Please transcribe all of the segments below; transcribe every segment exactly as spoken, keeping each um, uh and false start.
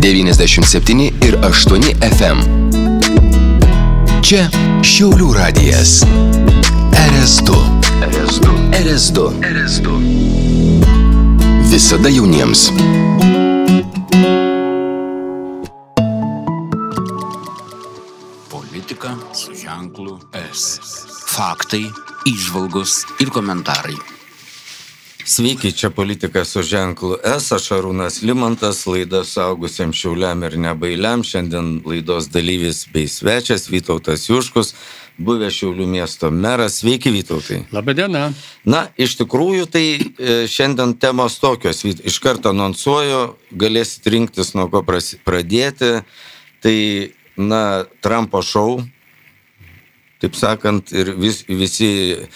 devyniasdešimt septyni ir aštuoni F M. Čia Šiaulių radijas. R S du. R S du. R S du. R S du. Visada jauniems. Politika su ženklu S. Faktai, įžvalgos ir komentarai. Sveiki, čia Politika su ženklu S, aš Arūnas Limantas, laida suaugusiems šiauliam ir nebailiam. Šiandien laidos dalyvis bei svečias Vytautas Juškus, buvęs Šiaulių miesto meras. Sveiki, Vytautai. Labadiena. Na, iš tikrųjų, tai šiandien temos tokios. Iš karto anonsuoju, galėsit rinktis nuo ko pradėti. Tai, na, Trumpo šou, taip sakant, ir vis, visi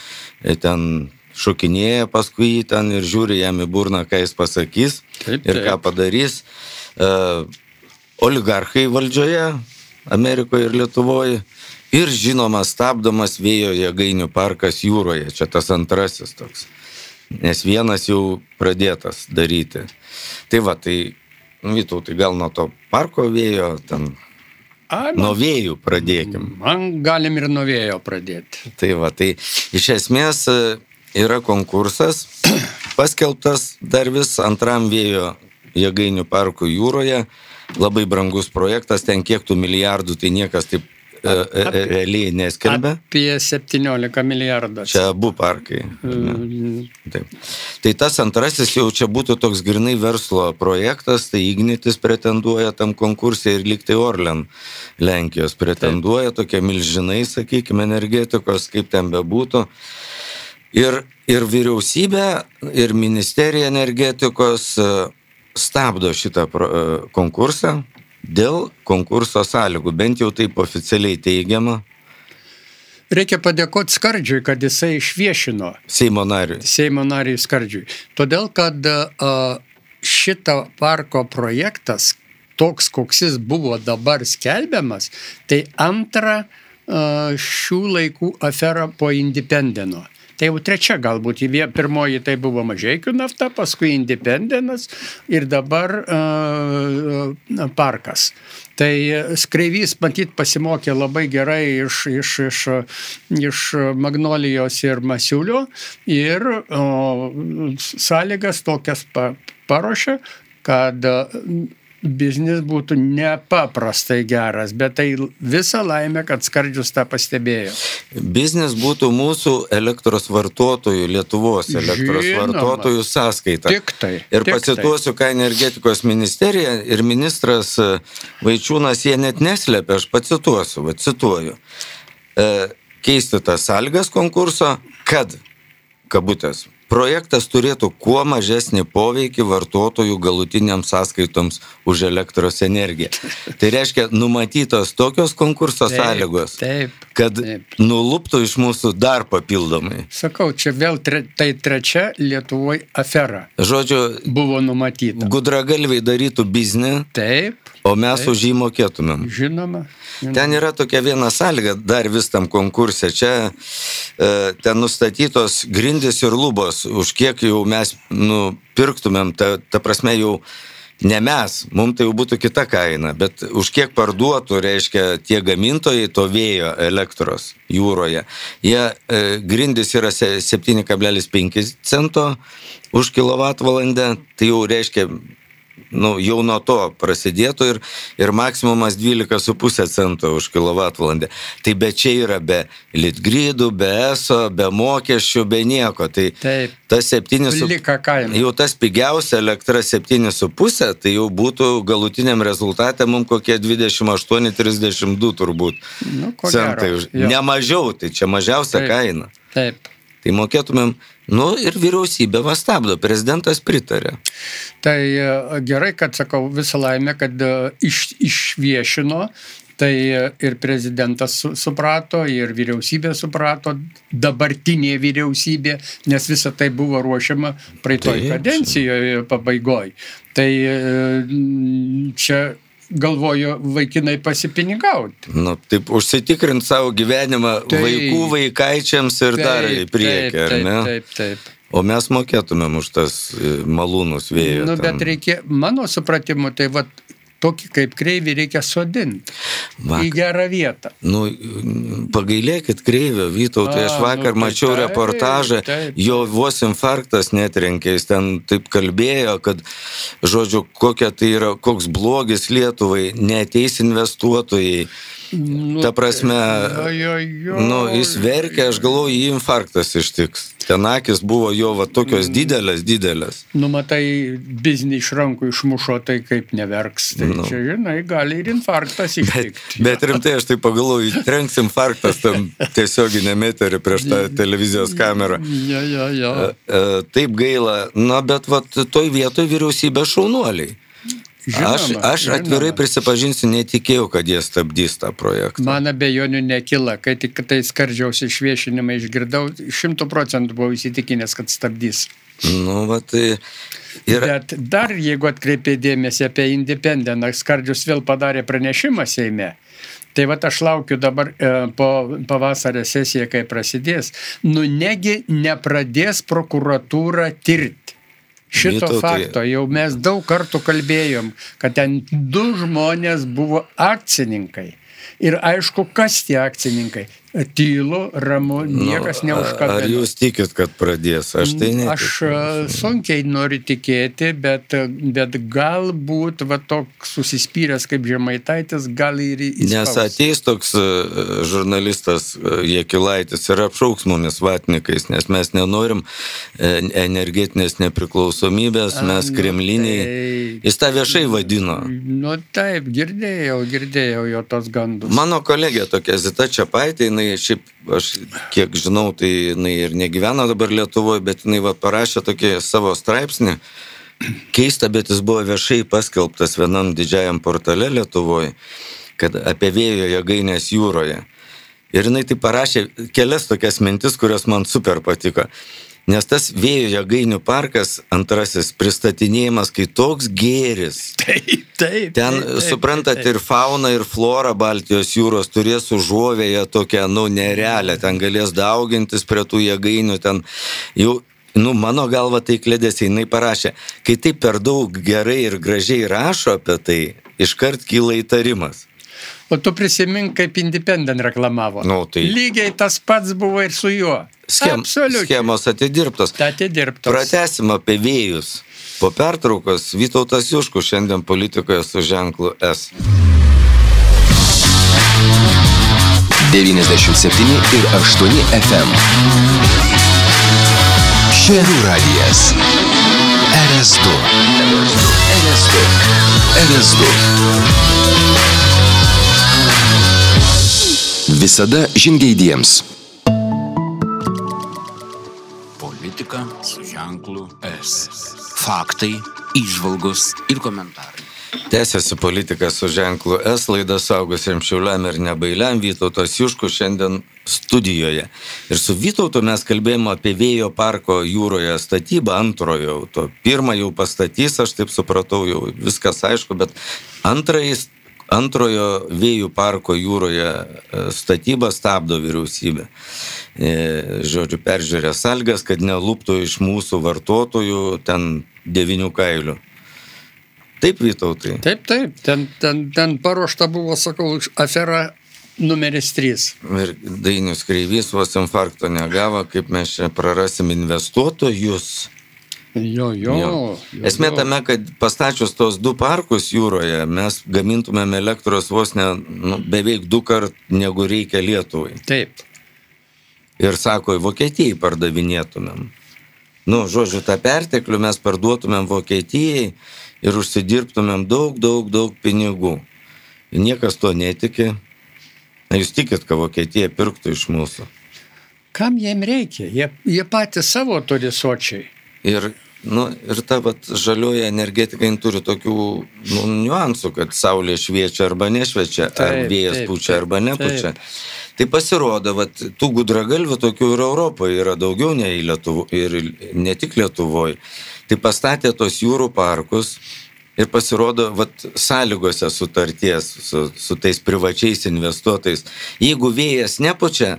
ten šokinėja paskui jį ten ir žiūri jam į burną, ką jis pasakys taip, taip. ir ką padarys. Uh, oligarchai valdžioje, Amerikoje ir Lietuvoje. Ir žinoma, stabdomas vėjo jėgainių parkas jūroje. Čia tas antrasis toks. Nes vienas jau pradėtas daryti. Tai va, tai, Vytautai, gal nuo to parko vėjo, ten, A, nuo vėjų pradėkim. Man galim ir nuo vėjo pradėti. Tai va, tai iš esmės yra konkursas, paskelbtas dar vis antram vėjo jėgainių parkų jūroje. Labai brangus projektas, ten kiek tų milijardų, tai niekas taip e, realiai neskelbia. Apie septyniolika milijardų. Čia abu parkai. Mm. Taip. Tai tas antrasis jau čia būtų toks grinai verslo projektas, tai Ignitis pretenduoja tam konkursai ir lyg tai Orlen Lenkijos pretenduoja, taip. Tokie milžinai, sakykime, energetikos, kaip ten bebūtų. Ir, ir vyriausybė, ir ministerija energetikos stabdo šitą konkursą dėl konkurso sąlygų, bent jau taip oficialiai teigiama. Reikia padėkoti Skardžiui, kad jisai išviešino. Seimo nariui. Seimo nariui Skardžiui. Todėl, kad uh, šito parko projektas, toks, koks jis buvo dabar skelbiamas, tai antra uh, šių laikų afera po Independeno. Tai jau trečia galbūt, pirmoji tai buvo Mažeikių nafta, paskui Independenas ir dabar uh, parkas. Tai Skreivys, matyt, pasimokė labai gerai iš, iš, iš, iš Magnolijos ir Masiulio ir uh, sąlygas tokias pa, paruošė, kad uh, biznis būtų nepaprastai geras, bet tai visa laimė, kad Skardžius tą pastebėjo. Biznis būtų mūsų elektros vartotojų, Lietuvos elektros Žinoma, vartotojų sąskaita. Tik tai. Ir tik pacituosiu, ką energetikos ministerija ir ministras Vaičiūnas, jie net neslėpia, aš pacituosiu, va, cituoju. E, keisti tas sąlygas konkurso, kad, kabutės, projektas turėtų kuo mažesnį poveikį vartotojų galutiniams sąskaitoms už elektros energiją. Tai reiškia, numatytos tokios konkurso taip, sąlygos, taip, kad taip. nuluptų iš mūsų dar papildomai. Sakau, čia vėl tre, tai trečia Lietuvoje afera. Žodžiu, buvo numatyta. Gudragalviai darytų biznį, taip, o mes taip. už jį mokėtumėm. Žinoma, žinoma. Ten yra tokia viena sąlyga dar vis tam konkurse. Čia e, ten nustatytos grindys ir lubos, už kiek jau mes nu, pirktumėm, ta, ta prasme jau ne mes, mums tai jau būtų kita kaina, bet už kiek parduotų, reiškia, tie gamintojai to vėjo elektros jūroje. Jie e, grindys yra septyni kablelis penki cento už kilovatvalandę, tai jau reiškia, nu, jau nuo to prasidėtų ir, ir maksimumas dvylika su puse cento už kilovatvalandę. Tai be čia yra be litgridų, be eso, be mokesčių, be nieko. Tai taip, tas septyni su... jau tas pigiausia elektra septyni su puse, tai jau būtų galutiniam rezultate mums kokie dvidešimt aštuoni trisdešimt du turbūt nu, centai. Ne mažiau, tai čia mažiausia taip, kaina. Taip. Tai mokėtumėm, nu ir vyriausybė va stabdo, prezidentas pritarė. Tai gerai, kad sakau, visą laimę, kad iš, išviešino, tai ir prezidentas suprato, ir vyriausybė suprato, dabartinė vyriausybė, nes visa tai buvo ruošiama praeitoj kadencijoje pabaigoj. Tai čia galvoju vaikinai pasipinigauti. Nu, taip, užsitikrint savo gyvenimą taip, vaikų vaikaičiams ir taip, dar į priekį, ar ne? Taip, taip, taip. O mes mokėtumėm už tas malūnus vėjo. Nu, bet reikia, mano supratimu, tai vat tokį kaip Kreivį reikia sodinti Vak... į gerą vietą. Nu, pagailėkit Kreivio, Vytautai, aš vakar nu, tai mačiau taip, reportažą, taip. Jo vos infarktas netrenkė, jis ten taip kalbėjo, kad, žodžiu, kokia tai yra, koks blogis Lietuvai, neateis investuotojai. Nu, ta prasme, jo, jo, jo. Nu, jis verkė, aš galvoju, jį infarktas ištiks. Ten akis buvo jo va tokios didelės, didelės. Nu, matai, biznį iš rankų išmušo, tai kaip neverks. Tai nu. Čia, žinai, gali ir infarktas ištikti. Bet, bet rimtai, aš tai pagalvoju, trenks infarktas tam tiesioginėm eterį prieš tą televizijos kamerą. Ja, ja, ja. Taip gaila. Na, bet va, toj vietoj vyriausybė šaunuoliai. Žinoma, aš aš žinoma. Atvirai prisipažinsiu, netikėjau, kad jie stabdys tą projektą. Man abejonių nekyla, kai tik tai skardžiausi išviešinimą išgirdau, šimtų procentų buvau įsitikinęs, kad stabdys. Nu, va, tai... Ir... Bet dar, jeigu atkreipė dėmesį apie Independent, Skardžius vėl padarė pranešimą Seime. Tai va, aš laukiu dabar e, po pavasario sesiją, kai prasidės. Nu, negi nepradės prokuratūra tirti. Šito Vytautai. Fakto jau mes daug kartų kalbėjom, kad ten du žmonės buvo akcininkai. Ir aišku, kas tie akcininkai? Tylu, ramu, niekas nu, neužkabino. Ar jūs tikit, kad pradės? Aš tai netikiu. Aš sunkiai noriu tikėti, bet, bet galbūt va, toks susispyręs kaip Žemaitaitis gal ir įspaus. Nes ateis toks žurnalistas Jakilaitis ir apšauks mumis vatnikais, nes mes nenorim energetinės nepriklausomybės, mes A, kremliniai. Tai... Jis tą viešai vadino. Nu taip, girdėjau, girdėjau jo tos gandus. Mano kolegė tokia Zita Čepaitė, jinai šiaip, aš kiek žinau, tai jinai ir negyvena dabar Lietuvoje, bet jinai va, parašė tokį savo straipsnį. Keista, bet jis buvo viešai paskelbtas vienam didžiajam portale Lietuvoje, kad apie vėjo jėgainės jūroje. Ir jinai tai parašė kelias tokias mintis, kurios man super patiko. Nes tas vėjo jėgainių parkas, antrasis pristatinėjimas, kai toks gėris. Taip, taip. Ten, taip, taip, suprantat, taip, taip. Ir fauna, ir flora Baltijos jūros turės užuovėję tokią, nu, nerealią. Ten galės daugintis prie tų jėgainių. Ten jau, nu, mano galva tai klėdėsi, jinai parašė. Kai tai per daug gerai ir gražiai rašo apie tai, iškart kyla įtarimas. O tu prisimink, kaip Independent reklamavo. Nu, tai... Lygiai tas pats buvo ir su juo. Schem, schemos atidirbtos. Atidirbtos. Pratęsim apie vėjus. Po pertraukos Vytautas Juškus šiandien politikoje su ženklu S. devyniasdešimt septyni ir aštuoni F M. Šiaulių radijas. R S du. R S du. R S du. Visada žingeidiems. Politika su ženklu S. Faktai, įžvalgos ir komentarai. Tęsiasi politika su ženklu S, laida suaugusiems šiauliam ir nebailiam. Vytautas Juškus šiandien studijoje. Ir su Vytautu mes kalbėjome apie vėjo parko jūroje statybą, antrojo. To pirmą jau pastatys, aš taip supratau, jau viskas aišku, bet antrais Antrojo vėjų parko jūroje statybą stabdo vyriausybė. Žodžiu, peržiūrė sąlygas, kad neluptų iš mūsų vartotojų ten devynių kailių. Taip, Vytautai? Taip, taip. Ten, ten, ten paruošta buvo, sakau, afera numeris trys. Ir Dainius Kreivys vos infarkto negavo, kaip mes čia prarasim investuotojus. Jo, jo, jo. Esmė tame, kad pastačius tos du parkus jūroje, mes gamintumėm elektros vos ne, nu, beveik du kart negu reikia Lietuvai. Taip. Ir sako, Vokietijai pardavinėtumėm. Nu, žodžiu, tą perteklių mes parduotumėm Vokietijai ir užsidirbtumėm daug, daug, daug pinigų. Ir niekas to netiki. Na, jūs tikit, kad Vokietija pirktų iš mūsų? Kam jiem reikia? Jie, jie patys savo turi sočiai. Ir, nu, ir ta vat, žalioja energetika turi tokių nu, niuansų, kad saulė šviečia arba nešviečia, taip, ar vėjas taip, pučia arba nepučia. Taip. Tai pasirodo, vat, tų gudragalvių tokių ir Europoje yra daugiau nei Lietuvo, ir ne tik Lietuvoje. Tai pastatė tos jūrų parkus ir pasirodo, vat, sąlygose sutarties su, su tais privačiais investuotojais. Jeigu vėjas nepučia,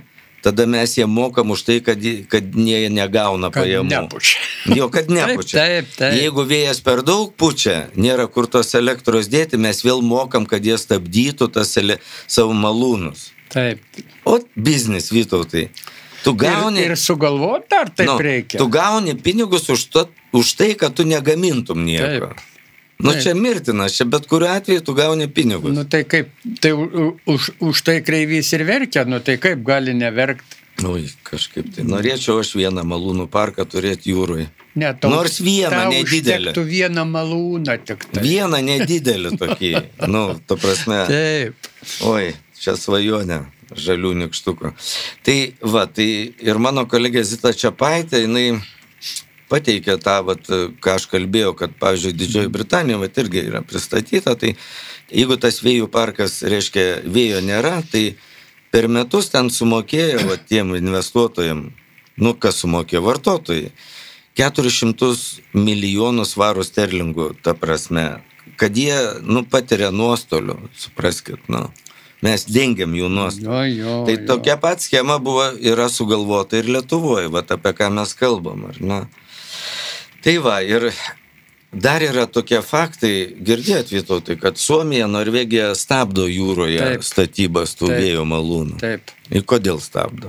tada mes jie mokam už tai, kad, kad jie negauna Kad pajamų. nepučia. Jo, kad nepučia. Taip, taip, taip. Jeigu vėjas per daug pučia, nėra kur tos elektros dėti, mes vėl mokam, kad jie stabdytų tas ele... savo malūnus. Taip. O biznis, Vytautai. Tu gauni... Ir, ir sugalvot dar taip nu, reikia. Tu gauni pinigus už, to, už tai, kad tu negamintum nieko. Taip. Nu, Taip. čia mirtinas, čia bet kuriuo atveju tu gauni pinigus. Nu tai kaip, tai už, už tai kreivys ir verkia, nu tai kaip gali neverkti. Ui, kažkaip tai. Norėčiau aš vieną malūnų parką turėti jūroje. Ne, tau, Nors vieną tau nedidelį. užtektų vieną malūną tik tai. Vieną nedidelį tokį. Nu, tu prasme. Taip. Oi, čia svajonė žalių nikštukų. Tai va, tai ir mano kolegė Zita Čepaitė, jinai pateikė tą, vat, ką aš kalbėjau, kad, pavyzdžiui, Didžioji Britanija vat, irgi yra pristatyta, tai jeigu tas vėjų parkas, reiškia, vėjo nėra, tai per metus ten sumokėjo vat, tiem investuotojams, nu, kas sumokėjo vartotojai, keturis šimtus milijonų svarų sterlingų, ta prasme, kad jie, nu, patiria nuostolių, supraskit, nu. Mes dengiam jų nuostolių. Jo, jo, tai jo. tokia pat schema buvo, yra sugalvota ir Lietuvoje, vat, apie ką mes kalbam, ar ne? Tai va, ir dar yra tokie faktai, girdėt, Vytautai, kad Suomija, Norvegija stabdo jūroje Taip. statybas tų Taip. vėjo malūnų. Taip. Ir kodėl stabdo?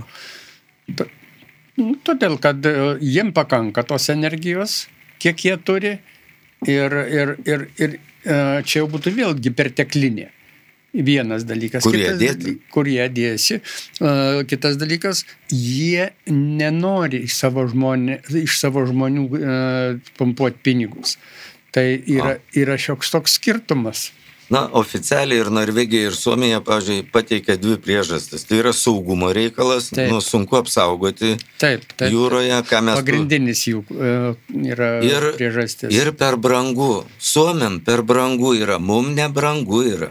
Nu, todėl, kad e, jiem pakanka tos energijos, kiek jie turi, ir, ir, ir, ir e, čia jau būtų vėlgi perteklinė. Vienas dalykas. Kur jie kitas dėti? daly- Kur jie dėsi. Uh, kitas dalykas, jie nenori iš savo, žmonė, iš savo žmonių uh, pumpuoti pinigus. Tai yra, yra šioks toks skirtumas. Na, oficialiai ir Norvegija, ir Suomija, pavyzdžiui, pateikia dvi priežastis. Tai yra saugumo reikalas, Taip. nu, sunku apsaugoti Taip, taip. jūroje, ką mes... Pagrindinis jų uh, yra ir, priežastis. ir per brangu. Suomiam per brangu yra, mum nebrangu yra.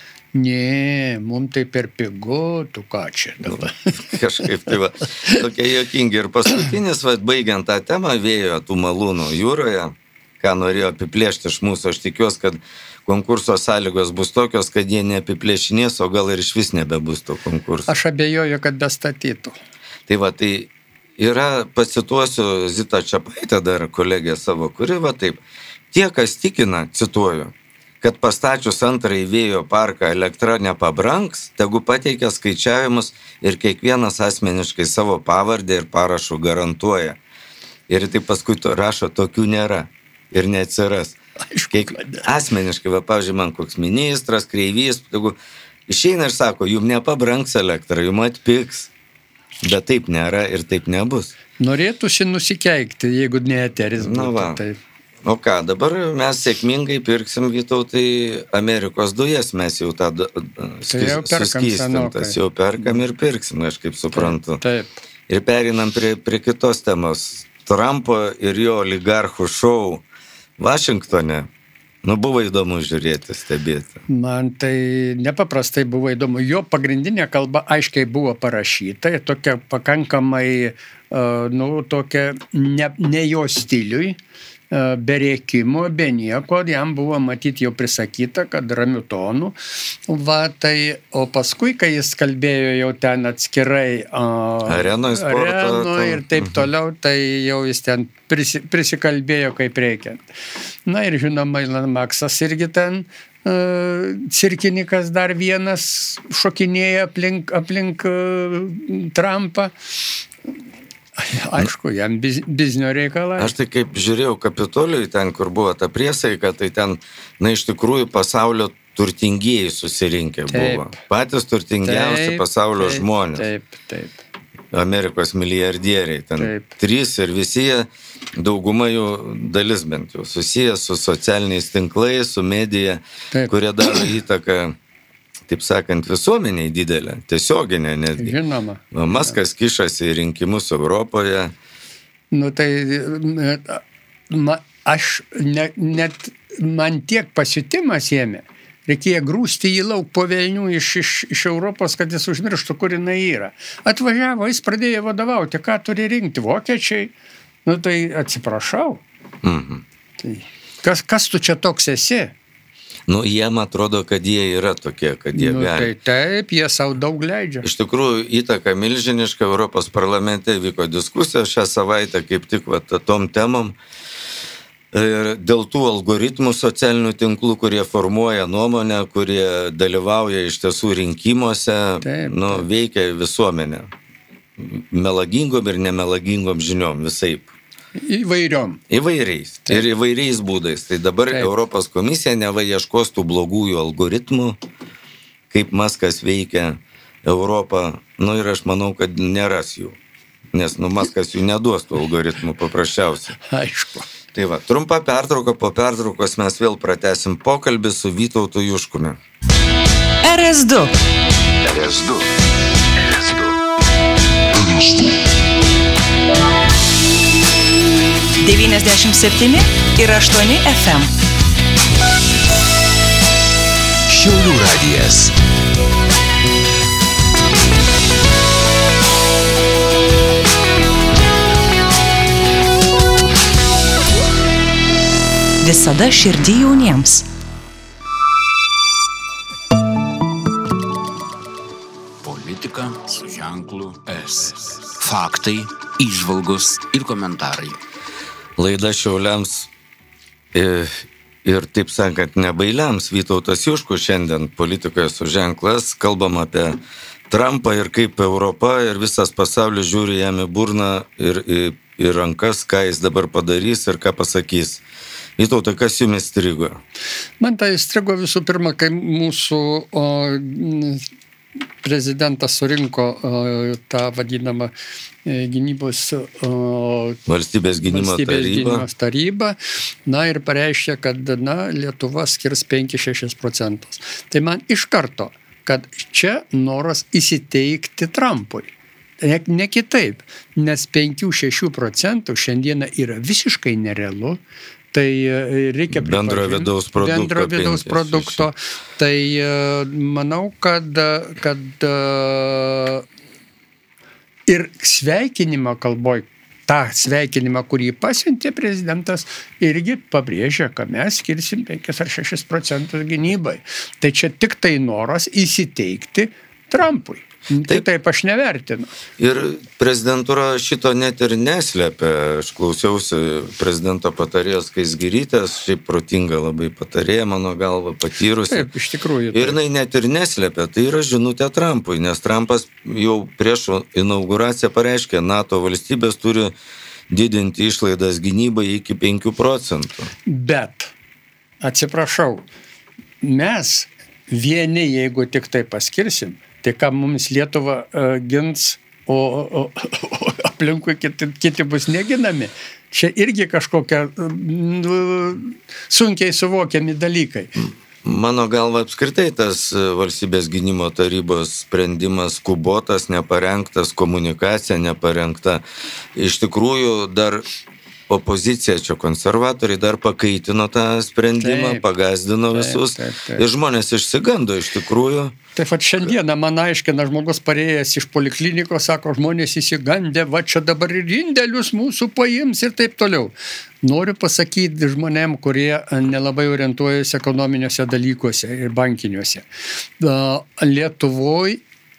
Ne, mums tai per pigu, tu ką čia dabar. Kažkaip tai va, tokie juokingi. Ir paskutinis, va, baigiant tą temą vėjo tų malūnų jūroje, ką norėjo apiplėšti iš mūsų, aš tikiuosi, kad konkurso sąlygos bus tokios, kad jie neapiplėšinės, o gal ir iš vis nebebus to konkurso. Aš abejoju, kad bestatytų. Tai va, tai yra, pacituosiu Zitą Čepaitę dar kolegę savo, kuri va taip, tie, kas tikina, cituoju, kad pastačius antrąjį vėjo parką elektra nepabrangs, tegu pateikia skaičiavimus ir kiekvienas asmeniškai savo pavardę ir parašų garantuoja. Ir tai paskui to rašo, tokių nėra ir neatsiras. Kiek asmeniškai, va, pavyzdžiui, man koks ministras, kreivys, tegu išeina ir sako, jum nepabrangs elektra, jum atpigs. Bet taip nėra ir taip nebus. Norėtųsi nusikeikti, jeigu ne eteris būtų. Na va. Tai... O ką, dabar mes sėkmingai pirksim, Vytautai, Amerikos dujas, mes jau tą Tai jau perkam suskystintas, senokai. jau perkam ir pirksim, aš kaip suprantu. Taip. Ir perinam prie, prie kitos temos. Trumpo ir jo oligarchų šou Vašingtone. Nu, buvo įdomu žiūrėti, stebėti. Man tai nepaprastai buvo įdomu. Jo pagrindinė kalba aiškiai buvo parašyta, ir tokia pakankamai, uh, nu, tokia ne, ne jo stiliui, uh, be rėkimo, be nieko, jam buvo matyti jau prisakyta, kad ramių tonų. Va, tai, o paskui, kai jis kalbėjo jau ten atskirai uh, Arenoj sporto, arenoj ir taip mhm. toliau, tai jau jis ten prisi, prisikalbėjo kaip reikiant. Na ir žinoma, Elon Musk'as irgi ten uh, cirkinikas dar vienas šokinėja aplink, aplink uh, Trumpą. Aišku, jam biz, biznio reikalai. Aš tai kaip žiūrėjau Kapitolijui, ten, kur buvo ta priesaika, tai ten, na, iš tikrųjų pasaulio turtingieji susirinkę Taip. buvo. Patys turtingiausi Taip, pasaulio taip, žmonės. Taip, taip. Amerikos milijardieriai. Ten Taip. trys ir visi jie, dauguma jų dalis bent jau, susiję su socialiniais tinklais, su medija, Taip. kurie daro įtaką, taip sakant, visuomeniai didelę, tiesioginę netgi. Žinoma. Muskas kišasi į rinkimus Europoje. Nu tai ma, aš ne, net man tiek pasiutimas ėmė. Reikėjo grūsti jį lauk po velnių iš, iš, iš Europos, kad jis užmirštų, kur jinai yra. Atvažiavo, jis pradėjo vadovauti, ką turi rinkti vokiečiai. Nu tai atsiprašau. Mhm. Tai kas, kas tu čia toks esi? Nu, jiem atrodo, kad jie yra tokie, kad jie Nu, gali. tai taip, jie savo daug leidžia. Iš tikrųjų, įtaka milžiniška, Europos parlamente vyko diskusija šią savaitę kaip tik va, tom temom. Ir dėl tų algoritmų socialinių tinklų, kurie formuoja nuomonę, kurie dalyvauja iš tiesų rinkimuose, Taip, nu, veikia visuomenę. Melagingom ir nemelagingom žiniom visaip. Įvairiom. Įvairiais. Taip. Ir įvairiais būdais. Tai dabar Taip. Europos komisija neva ieškos tų blogųjų algoritmų, kaip Maskas veikia Europą. Nu ir aš manau, kad neras jų. Nes nu, Maskas jų neduos tų algoritmų paprasčiausiai. Aišku. Tai va, trumpa pertrauka, po pertraukos mes vėl pratęsim pokalbį su Vytautu Juškumi. R S du. R S du. R S du. R S du. devyniasdešimt septyni ir aštuoni F M. Šiaulių radijas. Visada širdį jauniems. Politika su ženklu S. Faktai, įžvalgos ir komentarai. Laida Šiauliams ir, ir taip sakant, nebailiams. Vytautas Juškus šiandien politikoje su ženklas. Kalbam apie Trumpą ir kaip Europa ir visas pasaulis žiūri jam į burną ir į, į rankas, ką jis dabar padarys ir ką pasakys. Vytautai, kas jums įstrigo? Man tai įstrigo visų pirma, kai mūsų o, prezidentas surinko o, tą vadinamą e, gynybos o, Valstybės gynimo valstybės taryba. gynybos taryba, na ir pareiškė, kad na, Lietuva skirs penkis šešis procentus. Tai man iš karto, kad čia noras įsiteikti Trumpui. Ne, ne kitaip, nes penki šeši procentų šiandieną yra visiškai nerealu. Tai reikia bendro vidaus produkto. Bendro vidaus produkto. Tai manau, kad, kad ir sveikinimo kalboj, tą sveikinimą, kurį pasiuntė prezidentas, irgi pabrėžia, kad mes skirsim penkis ar šešis procentus gynybai. Tai čia tik tai noras įsiteikti Trumpui. Tai taip aš nevertinu. Ir prezidentūra šito net ir neslėpia. Aš klausiausi prezidento patarėjos Skaisgirytės, šiaip protinga labai patarėja, mano galva, patyrusi. Taip, iš tikrųjų. Taip. Ir jinai net ir neslėpia. Tai yra žinutė Trumpui, nes Trumpas jau prieš inauguraciją pareiškė, NATO valstybės turi didinti išlaidas gynybai iki penkių procentų. Bet, atsiprašau, mes vieni, jeigu tik tai paskirsim, tai ką mums Lietuva uh, gins, o, o, o aplinkui kiti, kiti bus neginami. Čia irgi kažkokie uh, sunkiai suvokiami dalykai. Mano galva apskritai tas valstybės gynimo tarybos sprendimas skubotas, neparengtas, komunikacija neparengta. Iš tikrųjų dar opozicija, čia konservatoriai, dar pakaitino tą sprendimą, taip, pagazdino visus. Taip, taip, taip. Ir žmonės išsigando iš tikrųjų. Taip, va šiandieną man aiškina žmogus parėjęs iš poliklinikos, sako, žmonės įsigandė, va čia dabar ir indėlius mūsų paims ir taip toliau. Noriu pasakyti žmonėm, kurie nelabai orientuojasi ekonominiuose dalykuose ir bankiniuose. Lietuvoje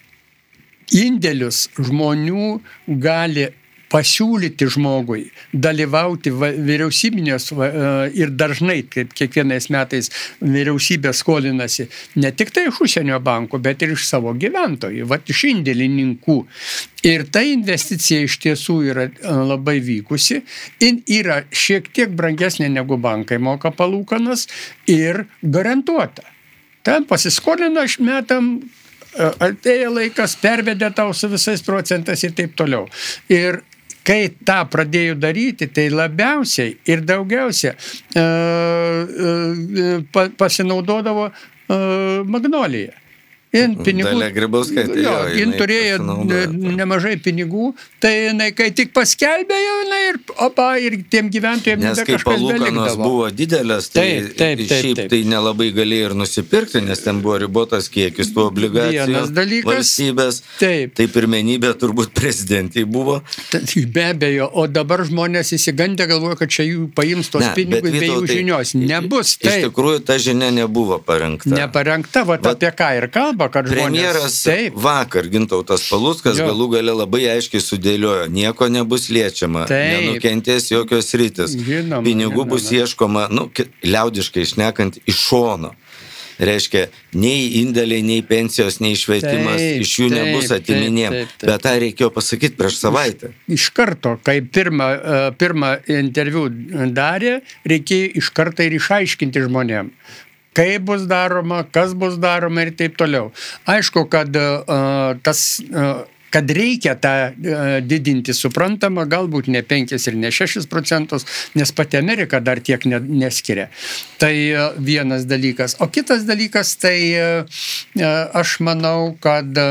indėlius žmonių gali pasiūlyti žmogui dalyvauti vyriausybinės ir dažnai, kaip kiekvienais metais vyriausybė skolinasi ne tik tai iš užsienio bankų, bet ir iš savo gyventojų, va iš indėlininkų. Ir ta investicija iš tiesų yra labai vykusi ir yra šiek tiek brangesnė negu bankai moka palūkanas ir garantuota. Ten pasiskolina iš metam, atėjo laikas, pervedė tau su visais procentais ir taip toliau. Ir kai tą pradėjo daryti, tai labiausiai ir daugiausia uh, uh, pasinaudodavo uh, Magnolija. Jin pinigų, Dalia Grybauskaitė, jo, jo, jin jinai turėjo pasinaudojo tuo. nemažai pinigų, tai jinai, kai tik paskelbė jau, jinai ir, opa, ir tiem gyventojams Nes nebe kai kažkas palūkanos belikdavo. buvo didelės, tai Taip, taip, taip, šiaip taip. tai nelabai galėjo ir nusipirkti, nes ten buvo ribotas kiekis tų obligacijų Vienas dalykas. valstybės. Taip. Tai pirmenybė turbūt prezidentai buvo. Tai be abejo, o dabar žmonės įsigandę galvoja, kad čia jų paims tos Ne, pinigus bet be jų Vytautai, žinios. Nebus, Iš taip. tikrųjų, ta žinia nebuvo parengta. Neparengta, va, Vat apie ką ir kalba, kad žmonės... Premjeras Taip, vakar Gintautas Paluckas Jo. galų gale labai aiškiai sudėliojo, nieko nebus liečiama, Taip. nenukentės jokios rytis, Žinoma, pinigų bus žinoma. ieškoma, nu, ki- liaudiškai šnekant, iš šono. Reiškia, nei indėliai, nei pensijos, nei švietimas, Taip, iš jų taip, nebus taip, atiminėm. taip, taip. Bet tą reikėjo pasakyti prieš savaitę. iš karto, kai pirmą, e, pirmą interviu darė, reikėjo iš karto ir išaiškinti žmonėm, kaip bus daroma, kas bus daroma ir taip toliau. Aišku, kad e, tas... e, kad reikia tą e, didinti, suprantama, galbūt ne penkis ir ne šešis procentus, nes pati Amerika dar tiek ne, neskiria. Tai e, vienas dalykas. O kitas dalykas, tai e, e, aš manau, kad e,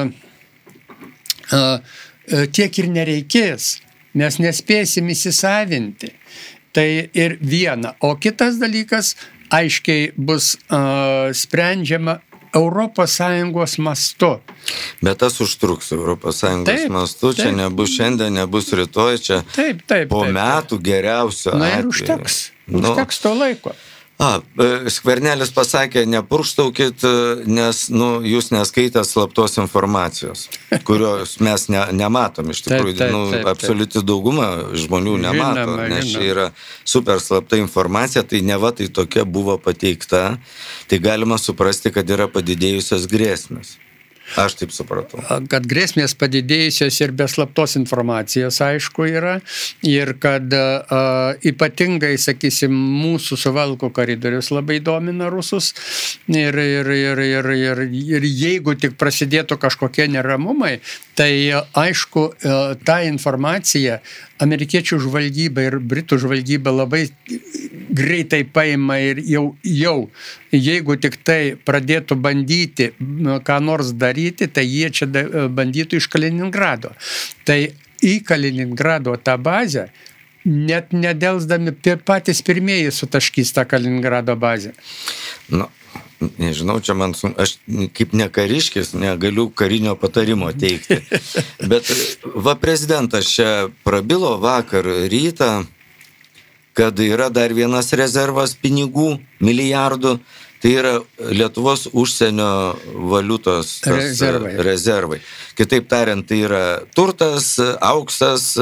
e, tiek ir nereikės, mes nespėsim įsisavinti. Tai ir viena. O kitas dalykas, aiškiai bus uh, sprendžiama Europos Sąjungos mastu. Bet tas užtruks Europos Sąjungos Taip, mastu, čia taip. nebus šiandien, nebus rytoj, čia Taip, taip. po taip, metų geriausio Na ir atveju. užteks. Nu, Užteks to laiko. A, e, Skvernelis pasakė, nepurštaukit, e, nes nu, jūs neskaitėt slaptos informacijos, kurios mes ne, nematom. Iš tikrųjų, Taip, taip, nu, taip, taip. absoliuti dauguma žmonių nemato, Žinoma, nes žinoma. čia yra super slapta informacija, tai neva tai tokia buvo pateikta, tai galima suprasti, kad yra padidėjusios grėsmės. Aš taip supratau. Kad grėsmės padidėjusios ir be slaptos informacijos, aišku, yra. Ir kad a, ypatingai, sakysim, mūsų Suvalkų koridorius labai domina rusus. Ir, ir, ir, ir, ir, ir jeigu tik prasidėtų kažkokie neramumai, tai aišku, a, ta informacija amerikiečių žvalgyba ir britų žvalgyba labai greitai paima ir jau, jau jeigu tik tai pradėtų bandyti ką nors daryti, tai jie čia bandytų iš Kaliningrado. Tai į Kaliningrado tą bazę net nedelsdami patys pirmieji sutaškys tą Kaliningrado bazę. Nu, nežinau, čia man, sun... aš kaip ne kariškis negaliu karinio patarimo teikti. Bet va prezidentas čia prabilo vakar rytą, kad yra dar vienas rezervas pinigų, milijardų, tai yra Lietuvos užsienio valiutos tas, Rezervai. rezervai. Kitaip tariant, tai yra turtas, auksas,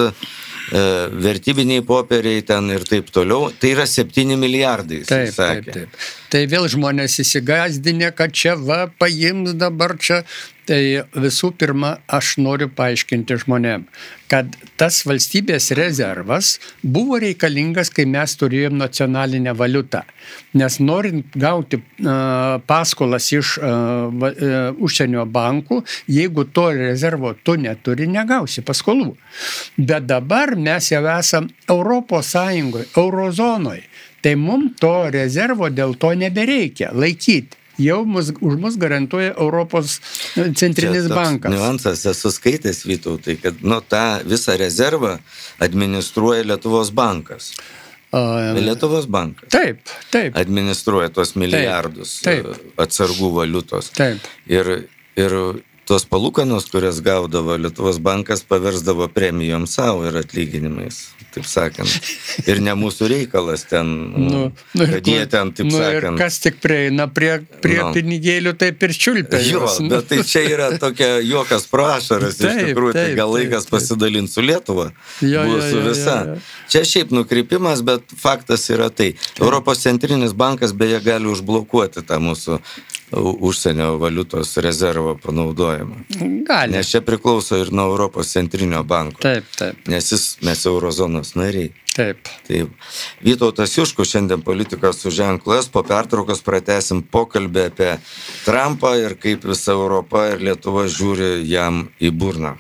vertybiniai popieriai ten ir taip toliau. Tai yra septyni milijardai, jis Taip, taip, sakė. taip. Tai vėl žmonės įsigazdinę, kad čia va, paims dabar čia. Tai visų pirma, aš noriu paaiškinti žmonėm, kad tas valstybės rezervas buvo reikalingas, kai mes turėjom nacionalinę valiutą. Nes norint gauti uh, paskolas iš uh, uh, užsienio bankų, jeigu to rezervo tu neturi, negausi paskolų. Bet dabar mes jau esam Europos Sąjungoje, Eurozonoje. Tai mums to rezervo dėl to nebereikia laikyti. Jau mus, už mus garantuoja Europos centrinis Čia bankas. Niuansas, esu skaitęs, Vytautai, kad nu, tą visą rezervą administruoja Lietuvos bankas. Uh, Lietuvos bankas taip, taip. administruoja tos milijardus taip. atsargų valiutos. Taip. Ir, ir tos palūkanos, kurias gaudavo Lietuvos bankas, paversdavo premijom savo ir atlyginimais, taip sakant. Ir ne mūsų reikalas ten, Nu, nu, kad jie ten, taip nu, sakant. Ir kas tik prieina prie, prie Nu. pinigėlių, taip ir čiulpia. Jo, juos. bet tai čia yra tokia juokas pro ašaras, iš Taip, tikrųjų, tai taip, gal laikas taip, taip. pasidalinti su Lietuva, Jo, bus jo, su jo, visa. jo, jo. Čia šiaip nukrypimas, bet faktas yra tai. Europos centrinis bankas beje gali užblokuoti tą mūsų užsienio valiutos rezervo panaudojimą. Gali. Nes čia priklauso ir nuo Europos centrinio banko. Taip, taip, Nes jis, mes eurozonos nariai. taip. Taip. Vytautas Juškus šiandien politikas su ženklu S. Po pertraukos pratęsim pokalbį apie Trumpą ir kaip visa Europa ir Lietuva žiūri jam į burną.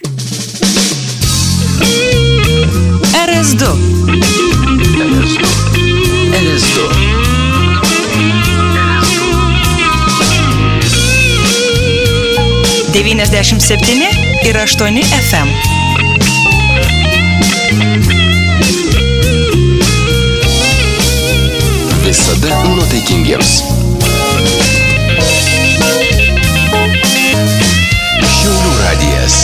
R S du. R S du. devyniasdešimt septyni ir aštuoni F M. Visada nuotaikingiems. Šiaulių radijas.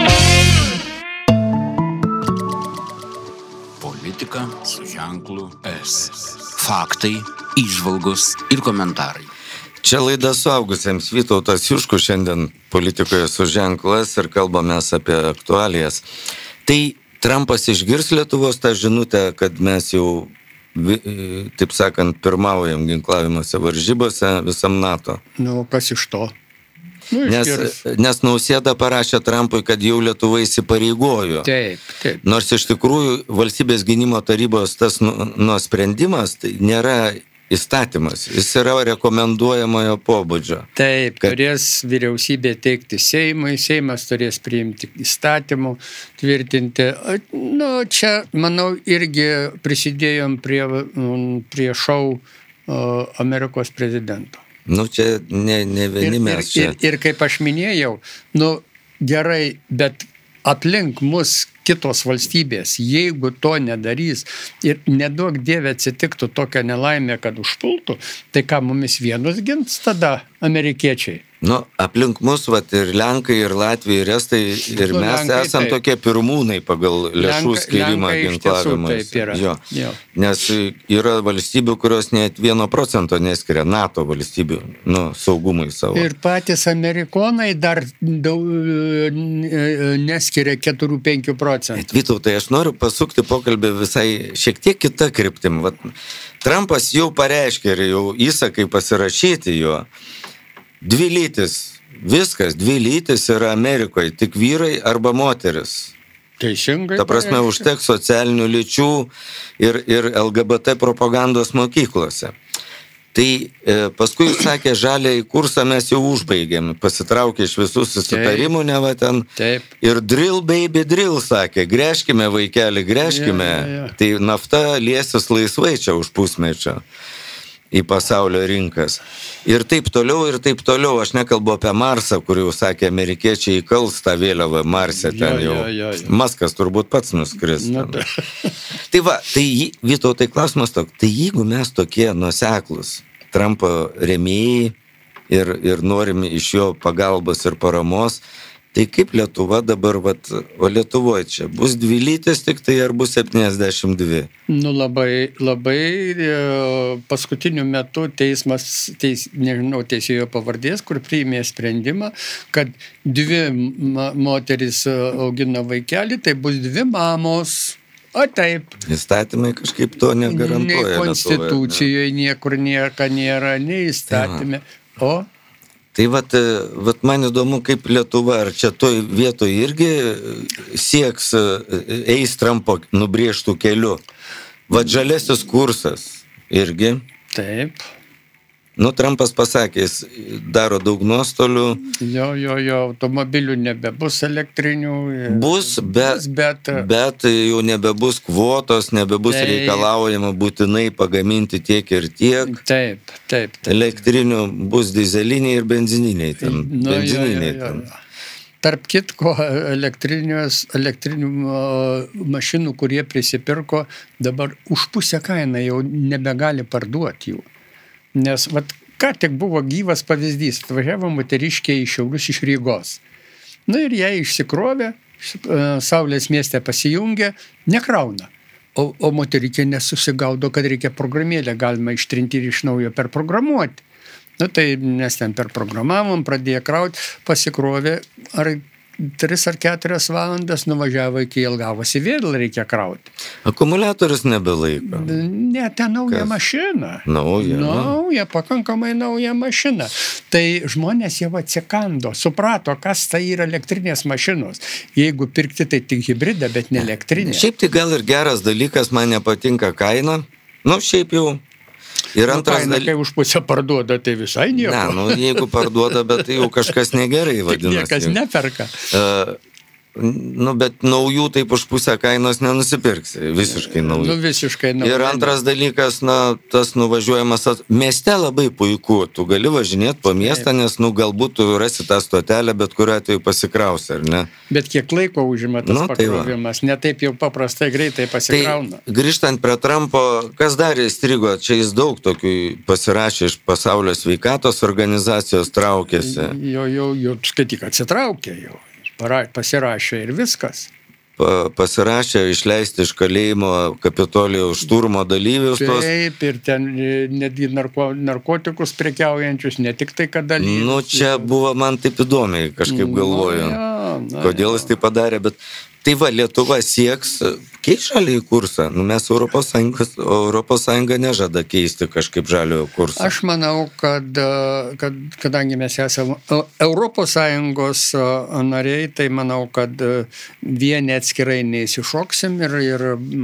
Politika su ženklu S. Faktai, įžvalgos ir komentarai. Čia laida suaugusiems. Vytautas Juškus šiandien politikoje su ženklu S ir kalbamės apie aktualijas. Tai Trumpas išgirs Lietuvos tą žinutę, kad mes jau, taip sakant, pirmaujam ginklavimuose varžybose visam NATO. Nu, kas iš to? Nu, Nes, nes Nausėda parašė Trumpui, kad jau Lietuva įsipareigojo. Taip, taip. Nors iš tikrųjų valstybės gynimo tarybos tas nusprendimas tai nėra įstatymas, jis yra rekomenduojamojo pobūdžio. Taip, kad... turės vyriausybė teikti Seimui, Seimas turės priimti įstatymų, tvirtinti. Nu, čia, manau, irgi prisidėjom prie, prie šou Amerikos prezidento. Nu, čia ne, ne vieni mes čia. Ir, ir, ir kaip aš minėjau, nu, gerai, bet aplink mus kitos valstybės, jeigu to nedarys ir neduok Dieve atsitiktų tokią nelaimę, kad užpultų, tai ką mumis vienus gins tada amerikiečiai? Nu, aplink mus, vat, ir Lenkai, ir Latvijai, ir Estai, ir nu, mes Lenkai, esam taip. Tokie pirmūnai pagal lėšų skirimą ginklavimas. Jo. Jo. Nes yra valstybių, kurios net vieno procento neskiria NATO valstybių, nu, saugumui savo. Ir patys amerikonai dar daug, neskiria keturi penki procentų. Vytautai, aš noriu pasukti pokalbį visai šiek tiek kitą kryptim. Vat, Trumpas jau pareiškė ir jau įsakai pasirašyti jo. Dvi lytis, viskas, dvi lytis yra Amerikoje, tik vyrai arba moteris. Teisingai. Ta prasme, pareiškia. Užteks socialinių lyčių ir, ir L G B T propagandos mokyklose. Tai e, paskui jis sakė, žaliai kursą mes jau užbaigėm, pasitraukė iš visų susitarimų, neva ten. Taip. Ir drill baby drill, sakė, greškime vaikelį, greškime. Ja, ja, ja. Tai nafta liesis laisvai čia už pusmečio į pasaulio rinkas. Ir taip toliau, ir taip toliau. Aš nekalbu apie Marsą, kur jau sakė, amerikiečiai įkals tą vėliavą Marse ten jau. Ja, ja, ja. Maskas turbūt pats nuskris. Na, ta. Tai va, tai, Vytautai, klausimas toks, tai jeigu mes tokie nuoseklus Trumpo rėmėjai ir, ir norim iš jo pagalbos ir paramos, tai kaip Lietuva dabar, vat, o Lietuvoje čia bus dvilytis tik tai ar bus septyniasdešimt dvi? Nu, labai, labai paskutiniu metu teismas, teis, nežinau, teisėjo pavardės, kur priėmė sprendimą, kad dvi moteris augina vaikelį, tai bus dvi mamos. O taip. Įstatymai kažkaip to negarantuoja. Nei konstitucijoje niekur nieka nėra, nei įstatymė. O tai vat, vat man įdomu, kaip Lietuva, ar čia toj vietoj irgi sieks, eis Trumpo nubrėžtų keliu. Vat žalesis kursas irgi. Taip. Nu, Trumpas pasakė, jis daro daug nuostolių. Jo, jo, jo, automobilių nebebus elektrinių. Bus, bet, bet, bet jau nebebus kvotos, nebebus taip. Reikalaujama būtinai pagaminti tiek ir tiek. Taip, taip. taip. Elektrinių bus dizeliniai ir benzininiai ten. Nu, benzininiai jo, jo, jo. ten. Tarp kitko, elektrinių mašinų, kurie prisipirko, dabar už pusę kainą jau nebegali parduoti jų. Nes, vat, ką tik buvo gyvas pavyzdys, atvažiavo moteriškė į Šiaulius iš Rygos. Na ir jai išsikrovė, Saulės mieste pasijungė, nekrauna. O, o moterikė nesusigaudo, kad reikia programėlę, galima ištrinti ir iš naujo perprogramuoti. Na tai mes ten perprogramavom, pradėjo krauti, pasikrovė, ar tris ar keturias valandas nuvažiavo iki Jelgavosi, vėl reikia krauti. Akumuliatorius nebelaiko. Ne, ten nauja Kas? mašina. Nauja. Nauja, pakankamai nauja mašina. Tai žmonės jau atsikando, suprato, kas tai yra elektrinės mašinos. Jeigu pirkti, tai tik hibridą, bet ne elektrinė. Šiaip tai gal ir geras dalykas, man nepatinka kaina. Nu, šiaip jau. Ir antras nu, kaina, kai už pusę parduoda, tai visai nieko. Ne, nu, jeigu parduoda, bet tai jau kažkas negerai vadinasi. Niekas neperka. Uh, nu, bet naujų taip už pusę kainos nenusipirksi, visiškai naujų. Nu, visiškai naujų. Ir antras dalykas, na, tas nuvažiuojamas, at... mieste labai puiku, tu gali važinėti po miestą, nes, nu, galbūt tu rasi tą stotelę, bet kuriuo atveju pasikrausi, ar ne? Bet kiek laiko užima tas nu, pakrovimas, tai ne taip jau paprastai greitai pasikrauna. Tai, grįžtant prie Trumpo, kas dar įstrigo, čia jis daug tokių pasirašė iš Pasaulio sveikatos organizacijos, traukėsi. Jo, jau, jau, skaityk, atsitraukė jau. Pasirašė ir viskas. Pa, pasirašė išleisti iš kalėjimo Kapitolijaus šturmo dalyvius. Taip, tos... ir ten netgi narko, narkotikus prekiaujančius, ne tik tai, kad dalyvius. Nu, čia buvo man taip įdomiai, kažkaip galvoju, na, ja, na, kodėl jis tai padarė, bet tai va, Lietuva sieks keisti žaliąjį kursą. Nu, mes Europos Sąjungos, Europos Sąjunga nežada keisti kažkaip žaliojo kursą. Aš manau, kad, kad kadangi mes esame Europos Sąjungos nariai, tai manau, kad vieni atskirai neįsišoksim ir, ir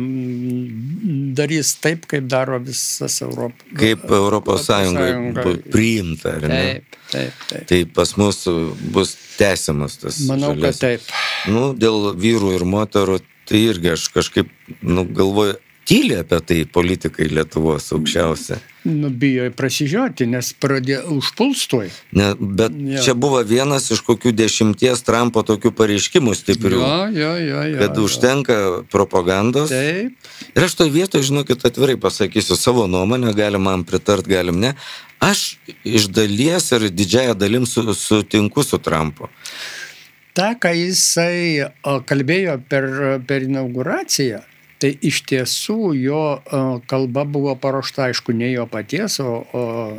darys taip, kaip daro visas Europos. Kaip Europos Sąjungai priimta, ar ne? Taip, taip, taip. Tai pas mus bus tęsiamas tas. Manau, žalės. kad taip. Nu, dėl vyrų ir moterų, tai irgi aš kažkaip, nu, galvoju, tyli apie tai politikai Lietuvos aukščiausia. Nu, bijo prasižioti, nes pradėjo užpulstoj. Ne, bet ja. Čia buvo vienas iš kokių dešimties Trumpo tokių pareiškimų stiprių. Jo, jo, jo, jo, kad jo. Užtenka propagandos. Taip. Ir aš toj vietoj, žinokit, atvirai pasakysiu savo nuomonę, galim man pritart, galim ne. Aš iš dalies ir didžiąją dalim su, sutinku su Trumpu. Ta, ką jisai kalbėjo per, per inauguraciją, tai iš tiesų jo kalba buvo paruošta, aišku, ne jo paties, o, o,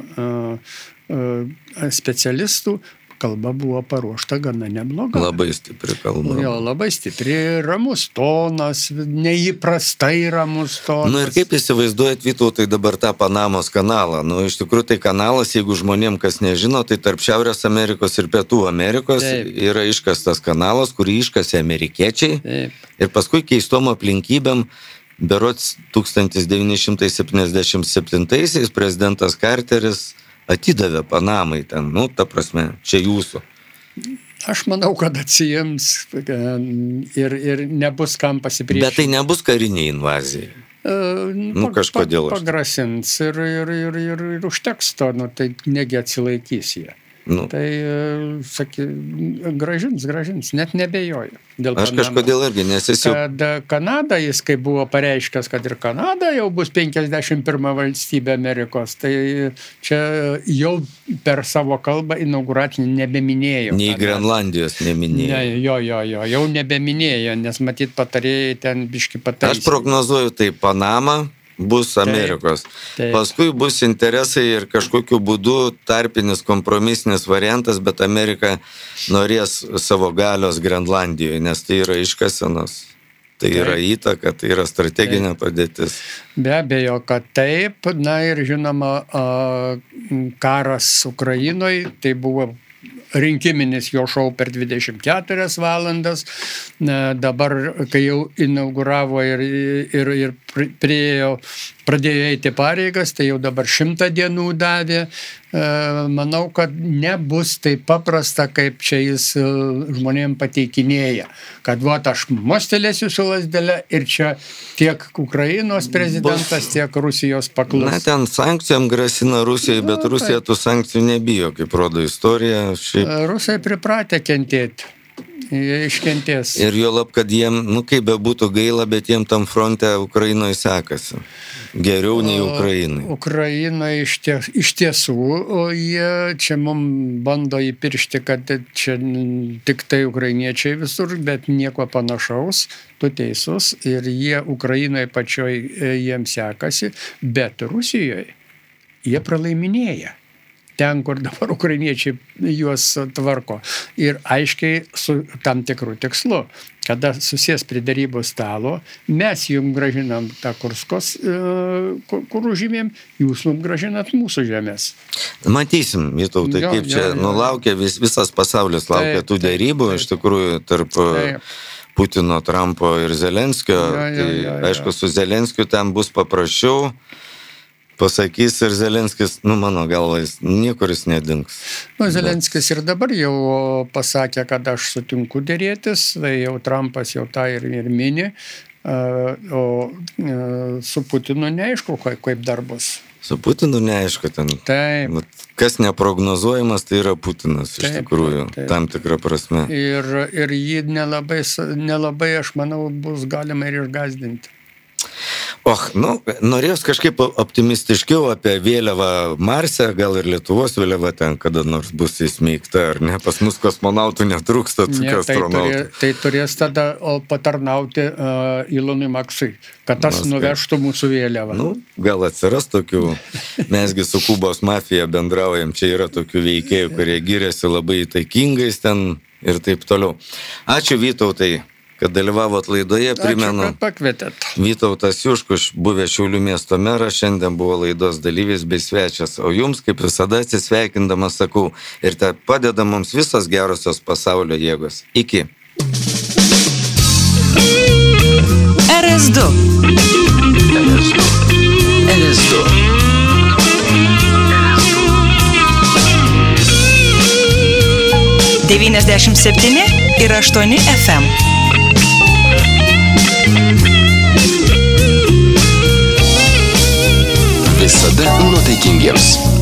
o specialistų. Kalba buvo paruošta gana nebloga. Labai stipri kalba. Jo, labai stipri, ramus tonas, neįprastai ramus tonas. Nu ir kaip įsivaizduojat, Vytautai, dabar tą Panamos kanalą? Nu, iš tikrųjų, tai kanalas, jeigu žmonėm kas nežino, tai tarp Šiaurės Amerikos ir Pietų Amerikos Taip. Yra iškastas kanalas, kurį iškasė amerikiečiai. Taip. Ir paskui keistom aplinkybėm, berods tūkstantis devyni šimtai septyniasdešimt septintaisiais prezidentas Carteris atidavė Panamai ten, nu, ta prasme, čia jūsų. Aš manau, kad atsijims ir, ir nebus kam pasipriešinti. Bet tai nebus karinė invazija. Uh, nu, kažkodėl. Pagrasins ir, ir, ir, ir, ir užteks to, nu, tai negi atsilaikys jie. Nu. Tai, saky, gražins, gražins, net nebejoju. Aš kažkodėl irgi nesisiu. Kad Kanada, jis kaip buvo pareiškęs, kad ir Kanada jau bus penkiasdešimt pirma valstybė Amerikos, tai čia jau per savo kalbą inauguracinį nebeminėjo. Nei Kanada. Grenlandijos neminėjo. Ne, jo, jo, jo, jau nebeminėjo, nes matyt patarėjai ten biški pataisė. Aš prognozuoju, tai Panama bus Amerikos. Taip, taip. Paskui bus interesai ir kažkokiu būdu tarpinis kompromisinis variantas, bet Amerika norės savo galios Grenlandijoje, nes tai yra iškasenos, tai taip. Yra įtaka, tai yra strateginė taip. Padėtis. Be abejo, kad taip, na ir žinoma, karas Ukrainoje, tai buvo rinkiminis jo šou per dvidešimt keturias valandas. Dabar, kai jau inauguravo ir, ir, ir priejo, pradėjo eiti pareigas, tai jau dabar šimtą dienų davė. Manau, kad nebus taip paprasta, kaip čia jis žmonėm pateikinėja. Kad vat aš mostelėsiu su lasdelė ir čia tiek Ukrainos prezidentas, bus, tiek Rusijos paklus. Na, ten sankcijom grasina Rusijai, bet Na, Rusija tų sankcijų nebijo, kaip rodo istorija. Šiaip... Rusai pripratę kentėti. Jie iškentės. Ir jo lab, kad jiem, nu kaip bebūtų gaila, bet jiem tam fronte Ukrainoje sekasi. Geriau nei Ukrainai. Ukrainoje iš, ties, iš tiesų, o jie čia mums bando įpiršti, kad čia tik tai ukrainiečiai visur, bet nieko panašaus, tu teisus, ir jie Ukrainoje pačioj jiems sekasi, bet Rusijoje jie pralaiminėja. Ten, kur dabar ukrainiečiai juos tvarko. Ir aiškiai su tam tikru tikslu. Kada susės prie derybų stalo, mes jums gražinam tą Kurskos, kur, kur užimėm, jūs mums gražinat mūsų žemės. Matysim, Vytautai, kaip jo, čia jo, jo. Nulaukia, vis, visas pasaulis laukia taip, tų derybų, taip, iš tikrųjų, tarp taip. Putino, Trumpo ir Zelenskio. Jo, jo, jo, jo. Tai, aišku, su Zelenskiu ten bus paprasčiau. pasakys ir Zelenskis, nu mano galva, jis niekur jis nedings. Nu, Zelenskis ir dabar jau pasakė, kad aš sutinku dėrėtis, tai jau Trumpas jau tą ir, ir mini, o su Putinu neaišku, kaip dar bus. Su Putinu neaišku ten. Taip. Kas neprognozuojamas, tai yra Putinas, taip, iš tikrųjų, taip. Tam tikrą prasme. Ir, ir jį nelabai, nelabai, aš manau, bus galima ir išgazdinti. Och, nu, norėjus kažkaip optimistiškiau apie vėliavą Marse, gal ir Lietuvos vėliava ten kada nors bus įsmeigta, ar ne? Pas mus kosmonautų netrūksta tokių ne, astronautų. Tai, turė, tai turės tada patarnauti uh, Ilonui Maksui, kad tas Mas, nuvežtų mūsų vėliavą. Nu, gal atsiras tokių, mesgi su Kubos mafija bendraujam, čia yra tokių veikėjų, kurie giriasi labai įtakingais ten ir taip toliau. Ačiū Vytautai, kad dalyvavot laidoje, primenu. Ačiū, kad pakvietėt. Vytautas Juškus, buvęs Šiaulių miesto meras, šiandien buvo laidos dalyvis bei svečias, o jums, kaip visada, atsisveikindamas sakau, ir te padeda mums visos gerosios pasaulio jėgos. Iki. R S du. R S du. devyniasdešimt septyni ir aštuoni F M. Visada nuotaikingiems.